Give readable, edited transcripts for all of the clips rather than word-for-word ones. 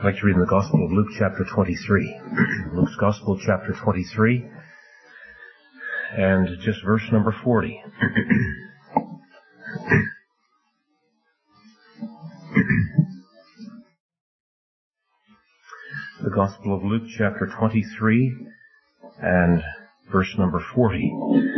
I'd like to read in the Gospel of Luke chapter 23. Luke's Gospel chapter 23 and just verse number 40. The Gospel of Luke chapter 23 and verse number 40.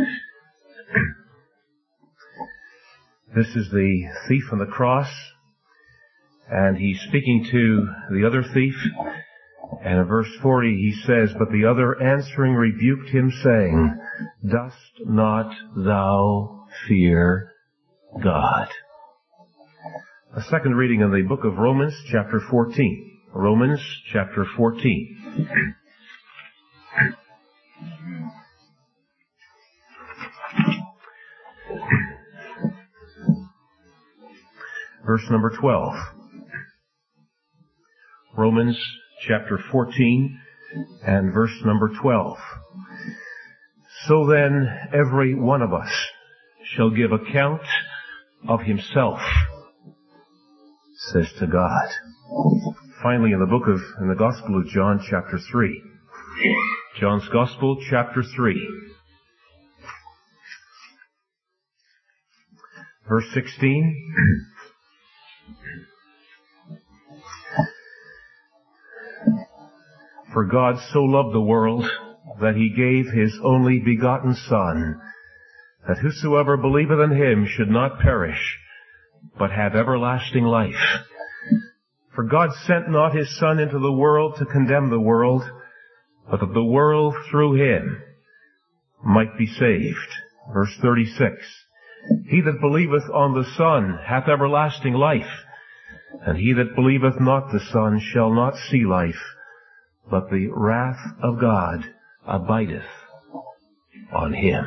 This is the thief on the cross, and he's speaking to the other thief, and in verse 40 he says, "But the other answering rebuked him, saying, Dost not thou fear God?" A second reading in the book of Romans chapter 14. Romans chapter 14. Verse number 12. Romans chapter 14 and verse number 12. "So then every one of us shall give account of himself, says to God." Finally, in the Gospel of John chapter 3. John's Gospel chapter 3. Verse 16. "For God so loved the world that he gave his only begotten Son, that whosoever believeth in him should not perish, but have everlasting life. For God sent not his Son into the world to condemn the world, but that the world through him might be saved." Verse 36. "He that believeth on the Son hath everlasting life, and he that believeth not the Son shall not see life, but the wrath of God abideth on him."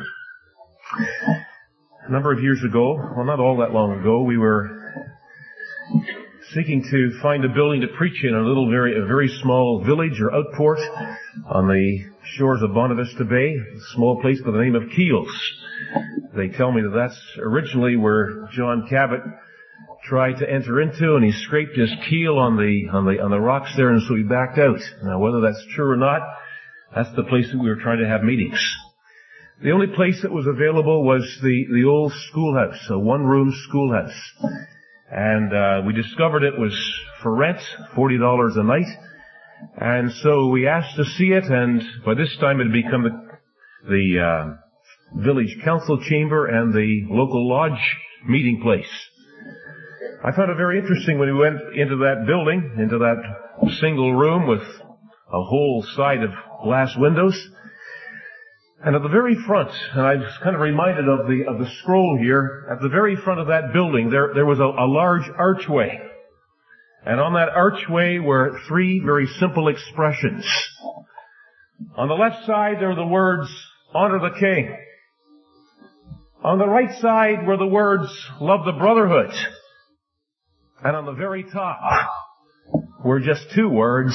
A number of years ago, well, not all that long ago, we were seeking to find a building to preach in a very small village or outport on the shores of Bonavista Bay, a small place by the name of Keels. They tell me that that's originally where John Cabot tried to enter into, and he scraped his keel on the rocks there, and so he backed out. Now, whether that's true or not, that's the place that we were trying to have meetings. The only place that was available was the old schoolhouse, a one-room schoolhouse. And we discovered it was for rent, $40 a night. And so we asked to see it, and by this time it had become the village council chamber and the local lodge meeting place. I found it very interesting when we went into that building, into that single room with a whole side of glass windows. And at the very front, and I was kind of reminded of the scroll here, at the very front of that building, there was a large archway. And on that archway were three very simple expressions. On the left side, there were the words, "Honor the King." On the right side were the words, "Love the Brotherhood." And on the very top were just two words,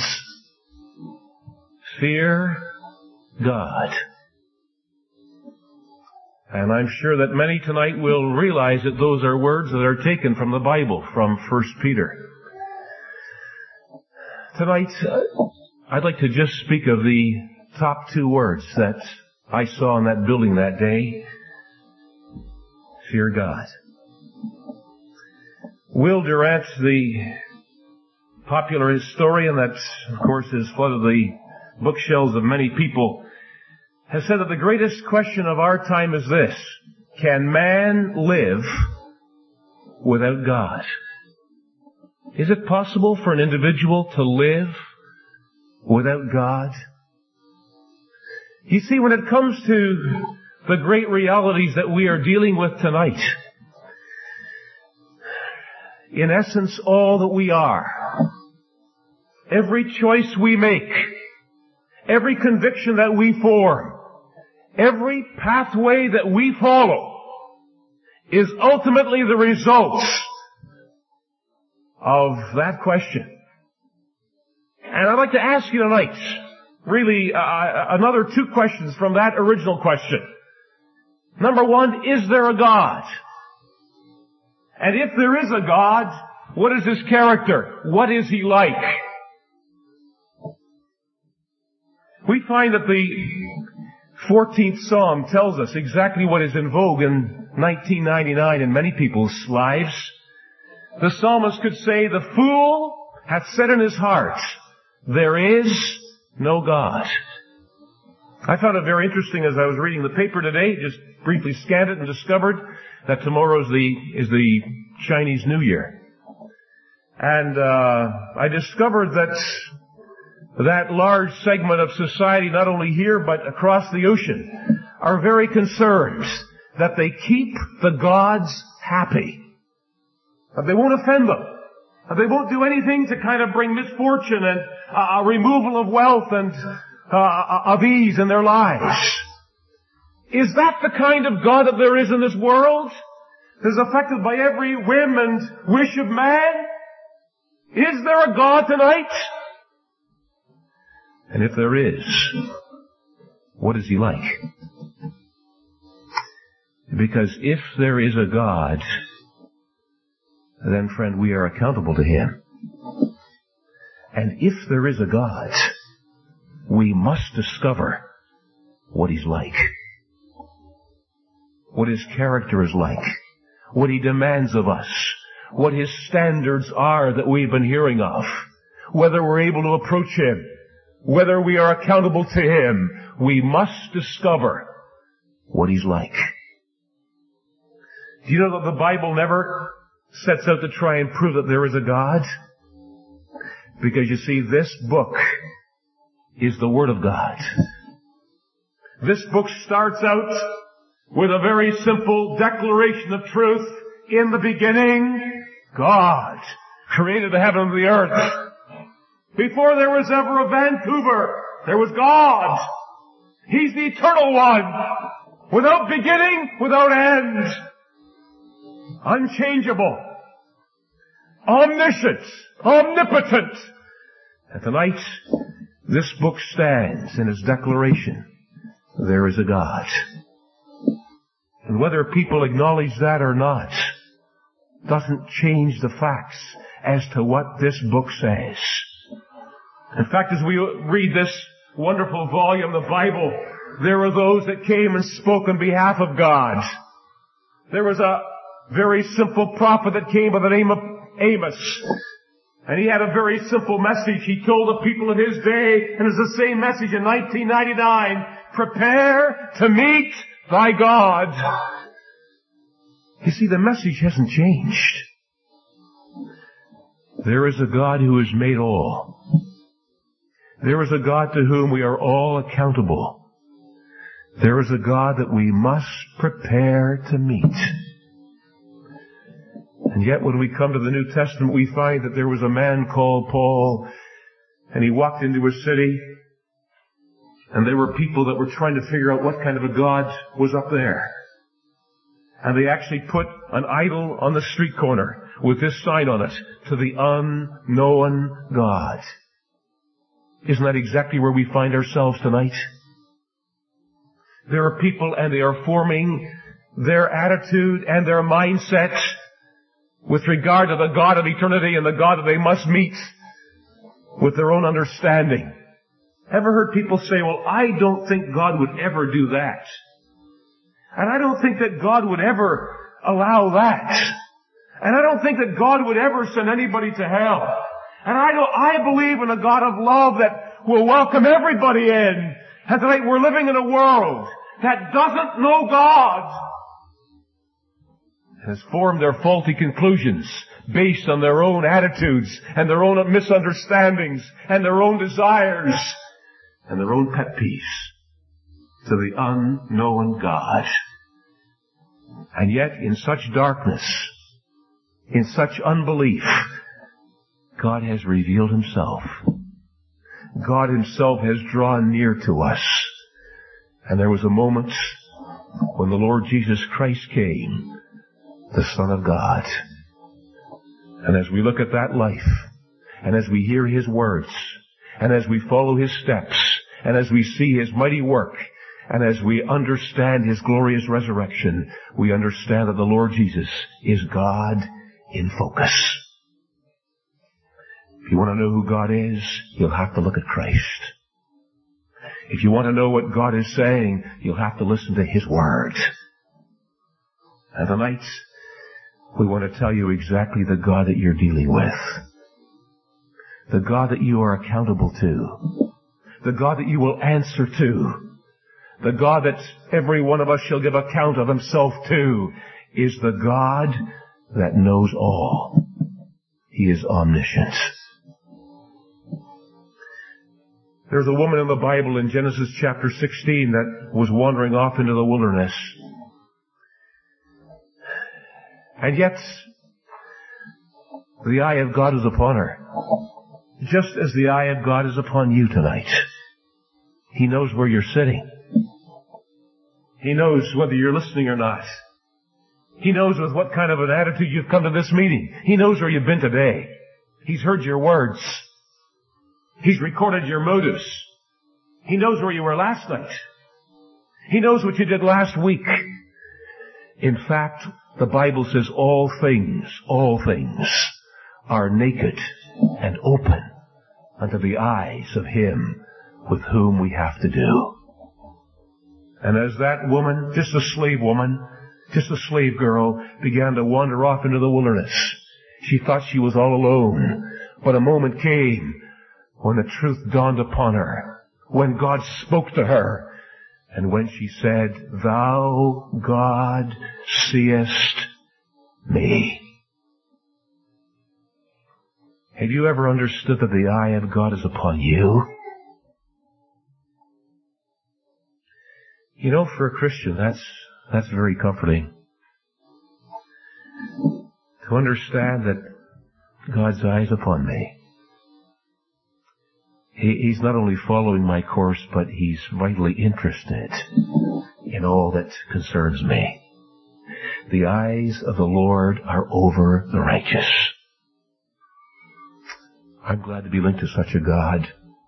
"Fear God." And I'm sure that many tonight will realize that those are words that are taken from the Bible, from 1 Peter. Tonight, I'd like to just speak of the top two words that I saw in that building that day. Fear God. Will Durant, the popular historian that, of course, has flooded the bookshelves of many people, has said that the greatest question of our time is this: can man live without God? Is it possible for an individual to live without God? You see, when it comes to the great realities that we are dealing with tonight, in essence, all that we are, every choice we make, every conviction that we form, every pathway that we follow is ultimately the result of that question. And I'd like to ask you tonight, really, another two questions from that original question. Number one, is there a God? And if there is a God, what is his character? What is he like? find that the 14th Psalm tells us exactly what is in vogue in 1999 in many people's lives. The psalmist could say, "The fool hath said in his heart, there is no God." I found it very interesting as I was reading the paper today, just briefly scanned it and discovered that tomorrow is the Chinese New Year. And I discovered that large segment of society, not only here but across the ocean, are very concerned that they keep the gods happy. That they won't offend them. That they won't do anything to kind of bring misfortune and a removal of wealth and of ease in their lives. Is that the kind of God that there is in this world? That is affected by every whim and wish of man? Is there a God tonight? And if there is, what is He like? Because if there is a God, then, friend, we are accountable to Him. And if there is a God, we must discover what He's like. What His character is like. What He demands of us. What His standards are that we've been hearing of. Whether we're able to approach Him. Whether we are accountable to Him. We must discover what He's like. Do you know that the Bible never sets out to try and prove that there is a God? Because you see, this book is the Word of God. This book starts out with a very simple declaration of truth. In the beginning, God created the heaven and the earth. Before there was ever a Vancouver, there was God. He's the eternal one, without beginning, without end. Unchangeable. Omniscient. Omnipotent. And tonight, this book stands in its declaration. There is a God. And whether people acknowledge that or not doesn't change the facts as to what this book says. In fact, as we read this wonderful volume, the Bible, there were those that came and spoke on behalf of God. There was a very simple prophet that came by the name of Amos. And he had a very simple message. He told the people of his day, and it's the same message in 1999, prepare to meet thy God. You see, the message hasn't changed. There is a God who has made all. There is a God to whom we are all accountable. There is a God that we must prepare to meet. And yet when we come to the New Testament, we find that there was a man called Paul, and he walked into a city, and there were people that were trying to figure out what kind of a God was up there. And they actually put an idol on the street corner with this sign on it, to the unknown God. Isn't that exactly where we find ourselves tonight? There are people, and they are forming their attitude and their mindset with regard to the God of eternity and the God that they must meet with their own understanding. Ever heard people say, well, I don't think God would ever do that. And I don't think that God would ever allow that. And I don't think that God would ever send anybody to hell. And I believe in a God of love that will welcome everybody in. And tonight we're living in a world that doesn't know God. Has formed their faulty conclusions based on their own attitudes and their own misunderstandings and their own desires and their own pet peeves to the unknown God. And yet in such darkness, in such unbelief, God has revealed Himself. God Himself has drawn near to us. And there was a moment when the Lord Jesus Christ came, the Son of God. And as we look at that life, and as we hear His words, and as we follow His steps, and as we see His mighty work, and as we understand His glorious resurrection, we understand that the Lord Jesus is God in focus. If you want to know who God is, you'll have to look at Christ. If you want to know what God is saying, you'll have to listen to His Word. And tonight, we want to tell you exactly the God that you're dealing with. The God that you are accountable to. The God that you will answer to. The God that every one of us shall give account of himself to is the God that knows all. He is omniscient. There's a woman in the Bible in Genesis chapter 16 that was wandering off into the wilderness. And yet, the eye of God is upon her. Just as the eye of God is upon you tonight. He knows where you're sitting. He knows whether you're listening or not. He knows with what kind of an attitude you've come to this meeting. He knows where you've been today. He's heard your words. He's recorded your motives. He knows where you were last night. He knows what you did last week. In fact, the Bible says all things are naked and open unto the eyes of Him with whom we have to do. And as that woman, just a slave woman, just a slave girl, began to wander off into the wilderness, she thought she was all alone. But a moment came when the truth dawned upon her, when God spoke to her, and when she said, "Thou, God, seest me." Have you ever understood that the eye of God is upon you? You know, for a Christian, that's very comforting. To understand that God's eye is upon me. He's not only following my course, but He's vitally interested in all that concerns me. The eyes of the Lord are over the righteous. I'm glad to be linked to such a God.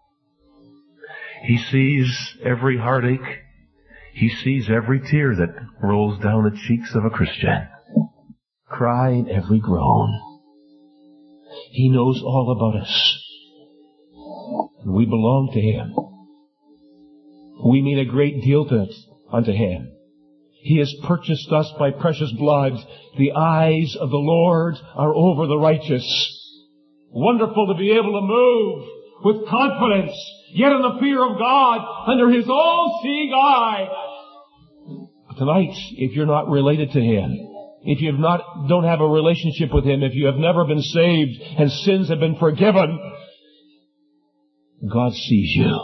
He sees every heartache. He sees every tear that rolls down the cheeks of a Christian. Cry and every groan. He knows all about us. And we belong to Him. We mean a great deal unto Him. He has purchased us by precious blood. The eyes of the Lord are over the righteous. Wonderful to be able to move with confidence, yet in the fear of God, under His all-seeing eye. But tonight, if you're not related to Him, if you don't have a relationship with Him, if you have never been saved and sins have been forgiven, God sees you.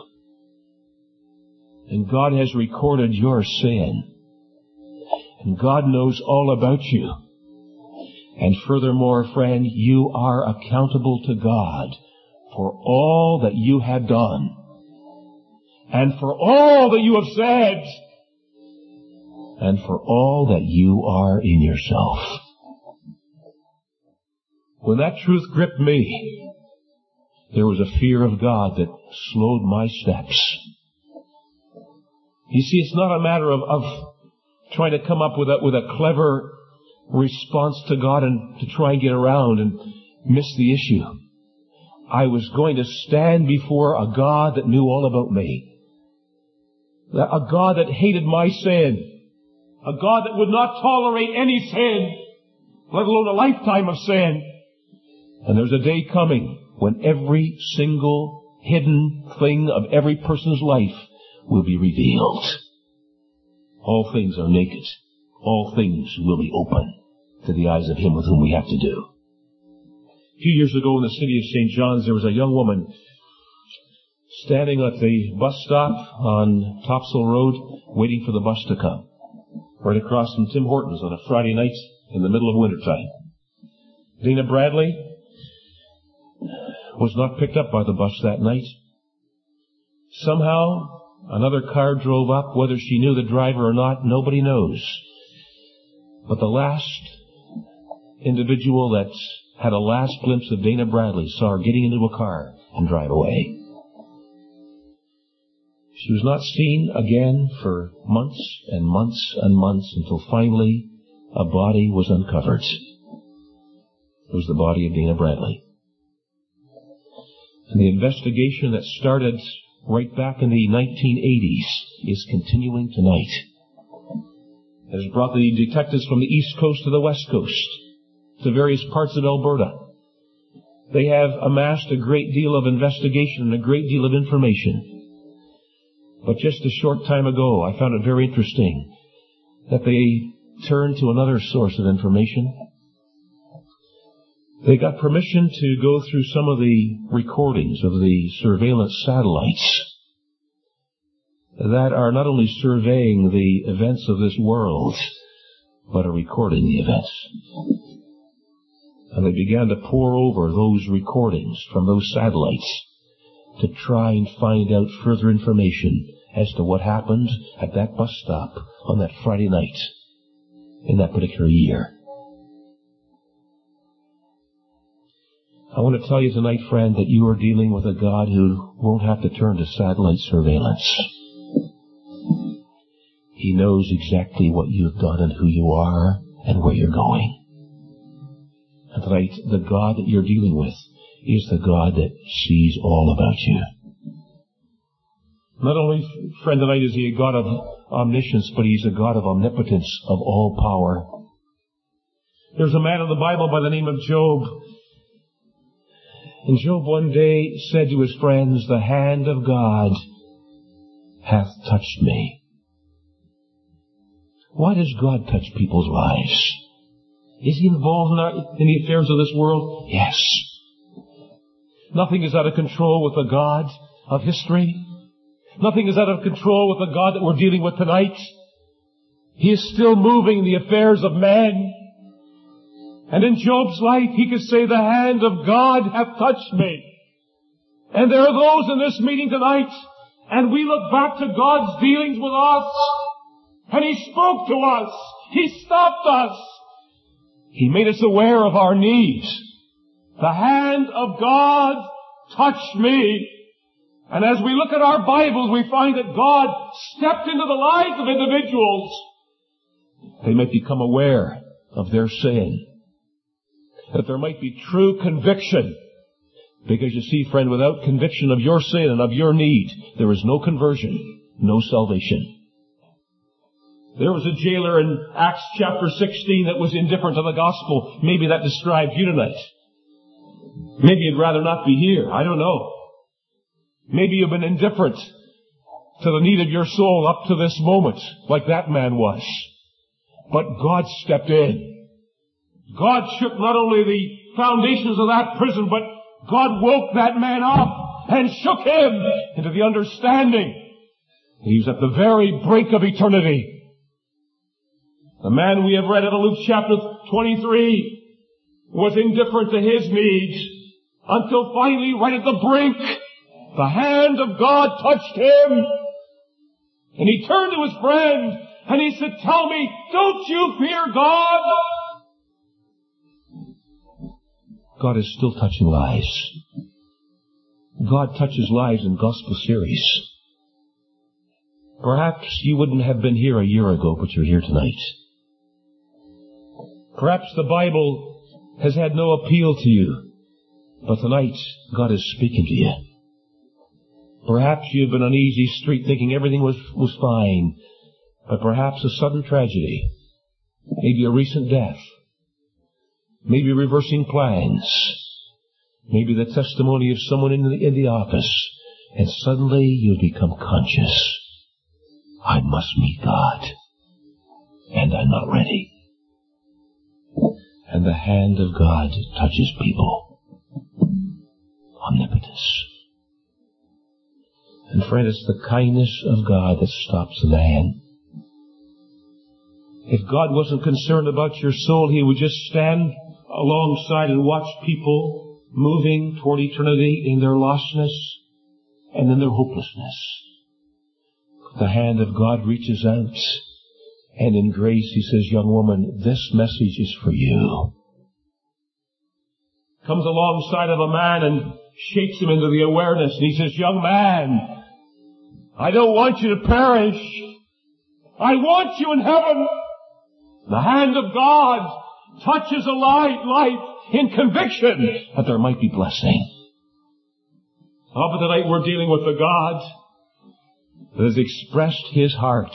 And God has recorded your sin. And God knows all about you. And furthermore, friend, you are accountable to God for all that you have done. And for all that you have said. And for all that you are in yourself. When that truth gripped me, there was a fear of God that slowed my steps. You see, it's not a matter of trying to come up with a clever response to God and to try and get around and miss the issue. I was going to stand before a God that knew all about me. A God that hated my sin. A God that would not tolerate any sin, let alone a lifetime of sin. And there's a day coming when every single hidden thing of every person's life will be revealed. All things are naked. All things will be open to the eyes of Him with whom we have to do. A few years ago in the city of St. John's, there was a young woman standing at the bus stop on Topsail Road waiting for the bus to come. Right across from Tim Hortons on a Friday night in the middle of wintertime. Dana Bradley was not picked up by the bus that night. Somehow, another car drove up. Whether she knew the driver or not, nobody knows. But the last individual that had a last glimpse of Dana Bradley saw her getting into a car and drive away. She was not seen again for months and months and months until finally a body was uncovered. It was the body of Dana Bradley. And the investigation that started right back in the 1980s, is continuing tonight. It has brought the detectives from the East Coast to the West Coast, to various parts of Alberta. They have amassed a great deal of investigation and a great deal of information. But just a short time ago, I found it very interesting that they turned to another source of information. They got permission to go through some of the recordings of the surveillance satellites that are not only surveying the events of this world, but are recording the events. And they began to pore over those recordings from those satellites to try and find out further information as to what happened at that bus stop on that Friday night in that particular year. I want to tell you tonight, friend, that you are dealing with a God who won't have to turn to satellite surveillance. He knows exactly what you've done and who you are and where you're going. And tonight, the God that you're dealing with is the God that sees all about you. Not only, friend, tonight is he a God of omniscience, but he's a God of omnipotence, of all power. There's a man in the Bible by the name of Job. And Job one day said to his friends, "The hand of God hath touched me." Why does God touch people's lives? Is he involved in the affairs of this world? Yes. Nothing is out of control with the God of history. Nothing is out of control with the God that we're dealing with tonight. He is still moving in the affairs of man. And in Job's life, he could say, "The hand of God hath touched me." And there are those in this meeting tonight, and we look back to God's dealings with us, and he spoke to us. He stopped us. He made us aware of our needs. The hand of God touched me. And as we look at our Bibles, we find that God stepped into the lives of individuals. They might become aware of their sin. That there might be true conviction. Because you see, friend, without conviction of your sin and of your need, there is no conversion, no salvation. There was a jailer in Acts chapter 16 that was indifferent to the gospel. Maybe that describes you tonight. Maybe you'd rather not be here. I don't know. Maybe you've been indifferent to the need of your soul up to this moment, like that man was. But God stepped in. God shook not only the foundations of that prison, but God woke that man up and shook him into the understanding that he was at the very brink of eternity. The man we have read out of Luke chapter 23 was indifferent to his needs until finally, right at the brink, the hand of God touched him. And he turned to his friend and he said, "Tell me, don't you fear God?" God is still touching lives. God touches lives in gospel series. Perhaps you wouldn't have been here a year ago, but you're here tonight. Perhaps the Bible has had no appeal to you, but tonight God is speaking to you. Perhaps you've been on easy street thinking everything was fine, but perhaps a sudden tragedy, maybe a recent death, maybe reversing plans, maybe the testimony of someone in the office, and suddenly you become conscious. I must meet God, and I'm not ready. And the hand of God touches people. Omnipotence. And friend, it's the kindness of God that stops man. If God wasn't concerned about your soul, he would just stand alongside and watch people moving toward eternity in their lostness and in their hopelessness. The hand of God reaches out, and in grace he says, "Young woman, this message is for you." Comes alongside of a man and shakes him into the awareness, and he says, "Young man, I don't want you to perish. I want you in heaven." The hand of God touches a life in conviction that there might be blessing. But tonight we're dealing with the God that has expressed His heart.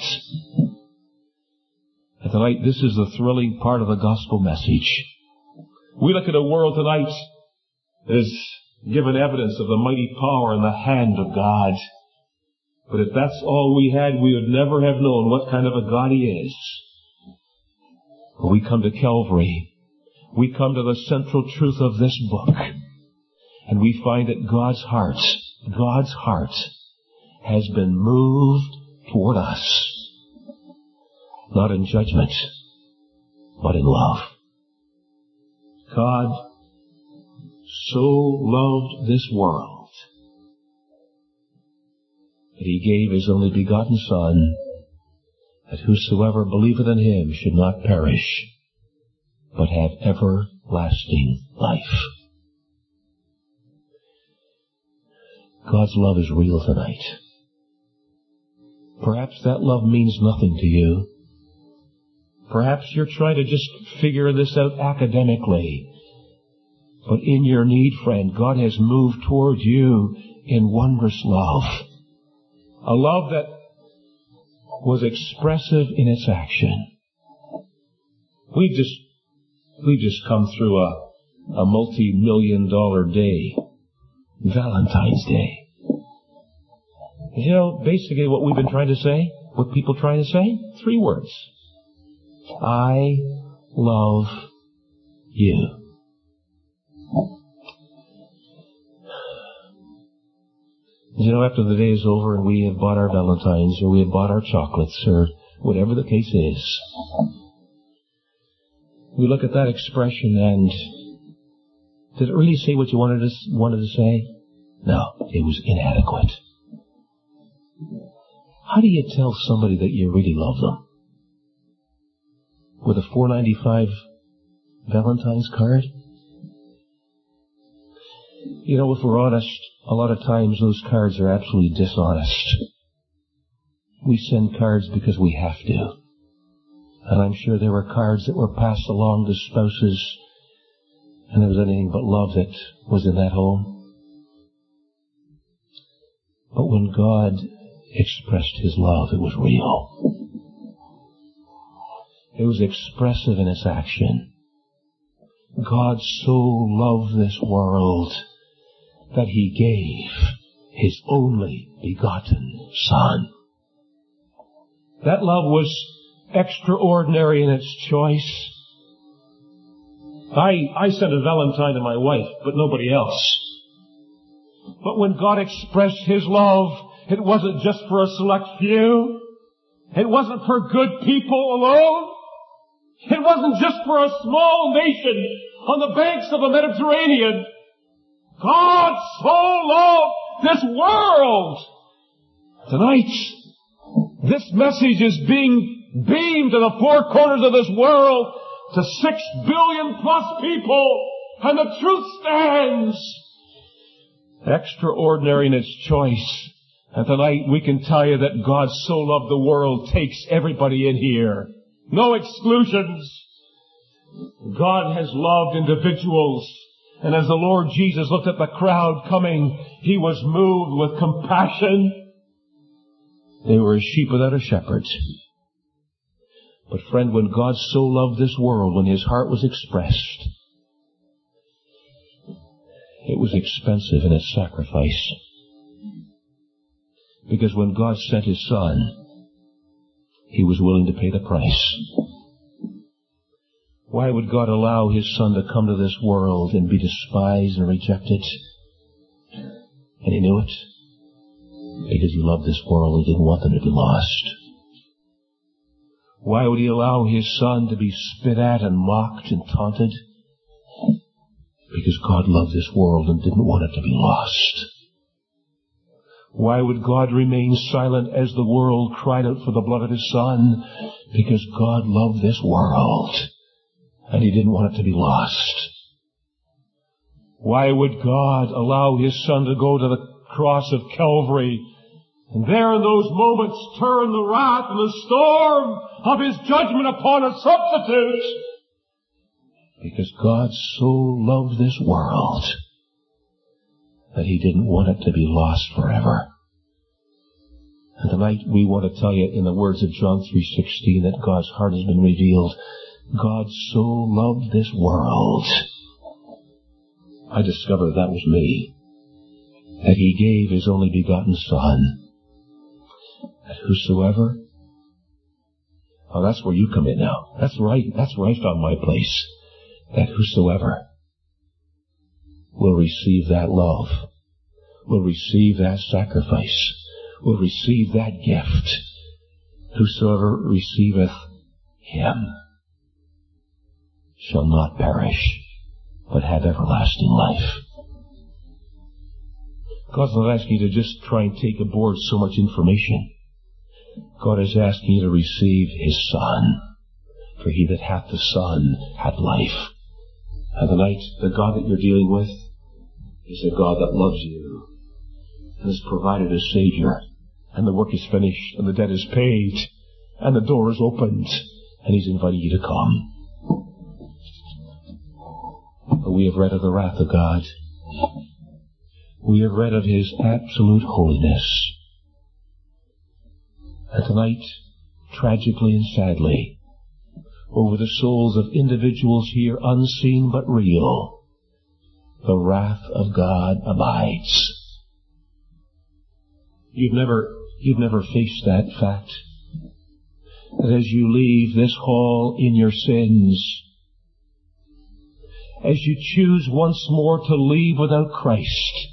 And tonight this is the thrilling part of the gospel message. We look at a world tonight that has given evidence of the mighty power and the hand of God. But if that's all we had, we would never have known what kind of a God He is. When we come to Calvary, we come to the central truth of this book, and we find that God's heart has been moved toward us, not in judgment, but in love. God so loved this world that He gave His only begotten Son, that whosoever believeth in Him should not perish, but have everlasting life. God's love is real tonight. Perhaps that love means nothing to you. Perhaps you're trying to just figure this out academically. But in your need, friend, God has moved toward you in wondrous love. A love that was expressive in its action. We've just come through a multi-million-dollar day, Valentine's Day. You know, basically what we've been trying to say, what people trying to say, 3 words. I love you. You know, after the day is over and we have bought our Valentines or we have bought our chocolates or whatever the case is, we look at that expression and did it really say what you wanted to say? No, it was inadequate. How do you tell somebody that you really love them? With a $4.95 Valentine's card? You know, if we're honest, a lot of times those cards are absolutely dishonest. We send cards because we have to. And I'm sure there were cards that were passed along to spouses, and there was anything but love that was in that home. But when God expressed His love, it was real. It was expressive in its action. God so loved this world that He gave His only begotten Son. That love was extraordinary in its choice. I sent a Valentine to my wife, but nobody else. But when God expressed His love, it wasn't just for a select few. It wasn't for good people alone. It wasn't just for a small nation on the banks of the Mediterranean. God so loved this world. Tonight, this message is being beamed to the 4 corners of this world to 6 billion plus people, and the truth stands. Extraordinary in its choice. And tonight we can tell you that God so loved the world takes everybody in here. No exclusions. God has loved individuals. And as the Lord Jesus looked at the crowd coming, He was moved with compassion. They were as sheep without a shepherd. But friend, when God so loved this world, when His heart was expressed, it was expensive in its sacrifice. Because when God sent His Son, He was willing to pay the price. Why would God allow His Son to come to this world and be despised and rejected? And He knew it. Because He loved this world and didn't want them to be lost. Why would He allow His Son to be spit at and mocked and taunted? Because God loved this world and didn't want it to be lost. Why would God remain silent as the world cried out for the blood of His Son? Because God loved this world and He didn't want it to be lost. Why would God allow His Son to go to the cross of Calvary and there in those moments turn the wrath and the storm of His judgment upon a substitute? Because God so loved this world that He didn't want it to be lost forever. And tonight we want to tell you in the words of John 3:16 that God's heart has been revealed. God so loved this world. I discovered that was me. That He gave His only begotten Son. That whosoever... Oh, that's where you come in now. That's right. That's where I found my place. That whosoever will receive that love, will receive that sacrifice, will receive that gift. Whosoever receiveth Him shall not perish, but have everlasting life. God's not asking you to just try and take aboard so much information. God is asking you to receive His Son. For he that hath the Son hath life. And tonight, the God that you're dealing with is a God that loves you and has provided a Savior. And the work is finished, and the debt is paid, and the door is opened, and He's inviting you to come. But we have read of the wrath of God. We have read of His absolute holiness. And tonight, tragically and sadly, over the souls of individuals here, unseen but real, the wrath of God abides. You've never faced that fact, that as you leave this hall in your sins, as you choose once more to leave without Christ,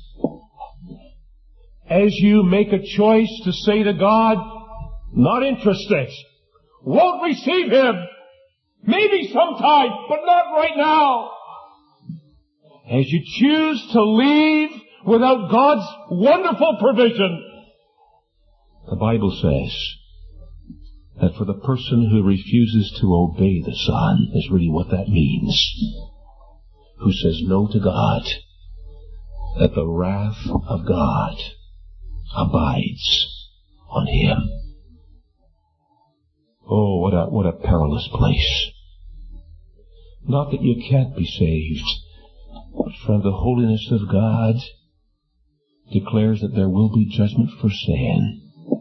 as you make a choice to say to God, not interested, won't receive Him, maybe sometime, but not right now. As you choose to leave without God's wonderful provision, the Bible says that for the person who refuses to obey the Son is really what that means, who says no to God, that the wrath of God abides on him. Oh, what a perilous place. Not that you can't be saved, but friend, the holiness of God declares that there will be judgment for sin.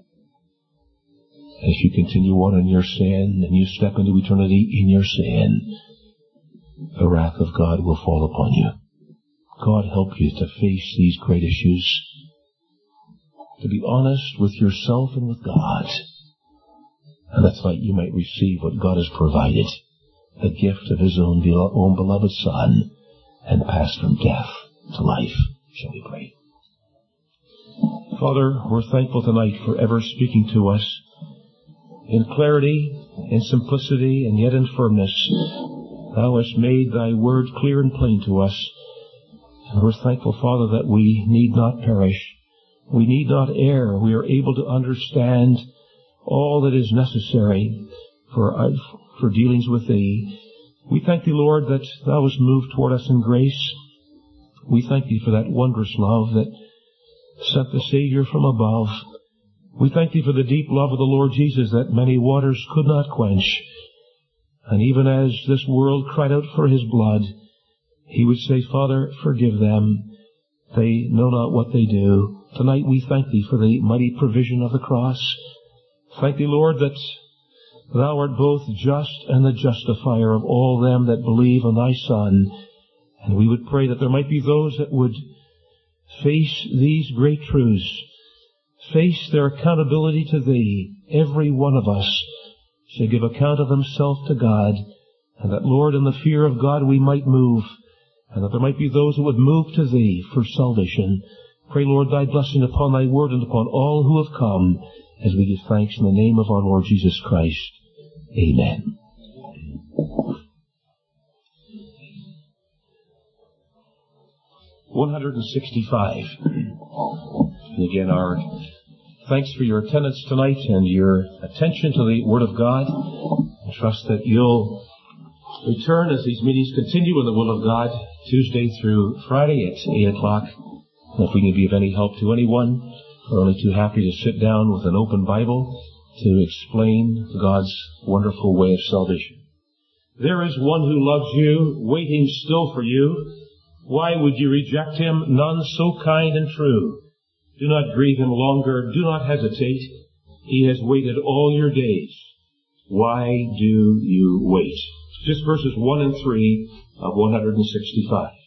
As you continue on in your sin and you step into eternity in your sin, the wrath of God will fall upon you. God help you to face these great issues, to be honest with yourself and with God, and that tonight you might receive what God has provided, the gift of His own beloved Son, and pass from death to life. Shall we pray? Father, we're thankful tonight for ever speaking to us in clarity, in simplicity, and yet in firmness. Thou hast made Thy word clear and plain to us. And we're thankful, Father, that we need not perish. We need not err. We are able to understand all that is necessary for dealings with Thee. We thank Thee, Lord, that Thou hast moved toward us in grace. We thank Thee for that wondrous love that sent the Savior from above. We thank Thee for the deep love of the Lord Jesus that many waters could not quench. And even as this world cried out for His blood, He would say, Father, forgive them. They know not what they do. Tonight we thank Thee for the mighty provision of the cross. Thank Thee, Lord, that Thou art both just and the justifier of all them that believe on Thy Son. And we would pray that there might be those that would face these great truths, face their accountability to Thee. Every one of us should give account of himself to God, and that, Lord, in the fear of God we might move, and that there might be those who would move to Thee for salvation. Pray, Lord, Thy blessing upon Thy word and upon all who have come, as we give thanks in the name of our Lord Jesus Christ. Amen. (165). And again, our thanks for your attendance tonight and your attention to the Word of God. I trust that you'll return as these meetings continue in the will of God, Tuesday through Friday at 8 o'clock. And if we can be of any help to anyone, we're only too happy to sit down with an open Bible to explain God's wonderful way of salvation. There is one who loves you, waiting still for you, Why would you reject him? None so kind and true. Do not grieve him longer. Do not hesitate. He has waited all your days. Why do you wait? Just verses 1 and 3 of 165.